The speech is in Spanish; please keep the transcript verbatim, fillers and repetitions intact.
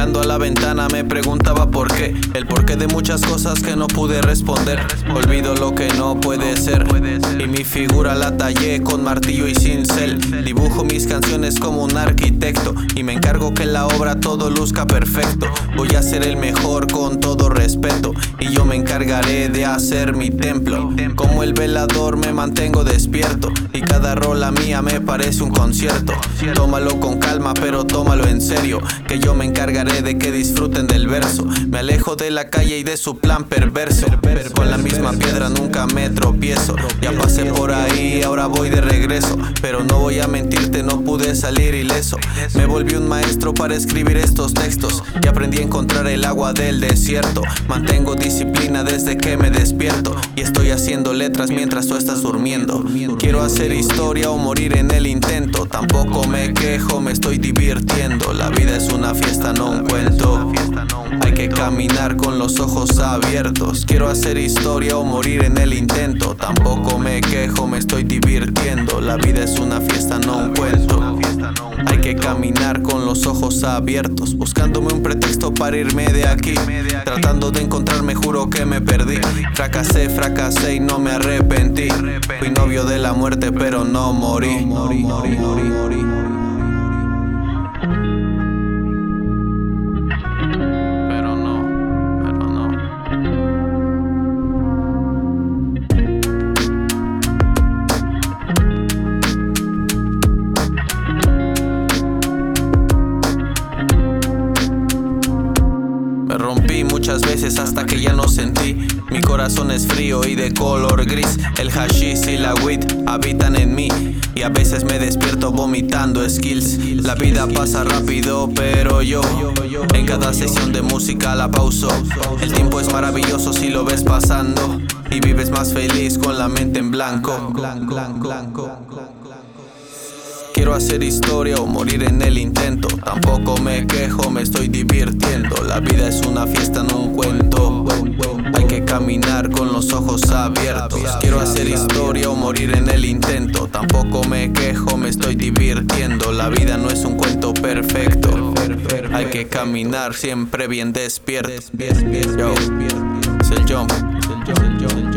Mirando a la ventana me preguntaba por qué, el porqué de muchas cosas que no pude responder. Olvido lo que no puede ser, y mi figura la tallé con martillo y cincel. Dibujo mis canciones como un arquitecto, y me encargo que en la obra todo luzca perfecto. Voy a ser el mejor con todo respeto, y yo me encargaré de hacer mi templo. Como el velador me mantengo despierto, y cada rola mía me parece un concierto. Tómalo con calma pero tómalo en serio, que yo me encargaré de que disfruten del verso. Me alejo de la calle y de su plan perverso, con la misma piedra nunca me tropiezo. Ya pasé por ahí, ahora voy de regreso, pero no voy a mentirte, no pude salir ileso. Me volví un maestro para escribir estos textos, y aprendí a encontrar el agua del desierto. Mantengo disciplina desde que me despierto, y estoy haciendo letras mientras tú estás durmiendo. Quiero hacer historia o morir en el intento. Tampoco me quejo, me estoy divirtiendo. La vida es una fiesta, no un cuento. Hay que caminar con los ojos abiertos. Quiero hacer historia o morir en el intento. Tampoco me quejo, me estoy divirtiendo. La vida es una fiesta, no un cuento. Hay que caminar con los ojos abiertos, buscándome un pretexto para irme de aquí. Tratando de encontrarme, juro que me perdí. Fracasé, fracasé y no me arrepentí. Fui novio de la muerte pero no morí. Me rompí muchas veces hasta que ya no sentí. Mi corazón es frío y de color gris. El hashish y la weed habitan en mí, y a veces me despierto vomitando skills. La vida pasa rápido pero yo en cada sesión de música la pauso. El tiempo es maravilloso si lo ves pasando, y vives más feliz con la mente en blanco. Quiero hacer historia o morir en el intento. Tampoco me quejo, me estoy divirtiendo. La vida es una fiesta, no un cuento. Hay que caminar con los ojos abiertos. Quiero hacer historia o morir en el intento. Tampoco me quejo, me estoy divirtiendo. La vida no es un cuento perfecto. Hay que caminar siempre bien despierto. Yo, es el jump.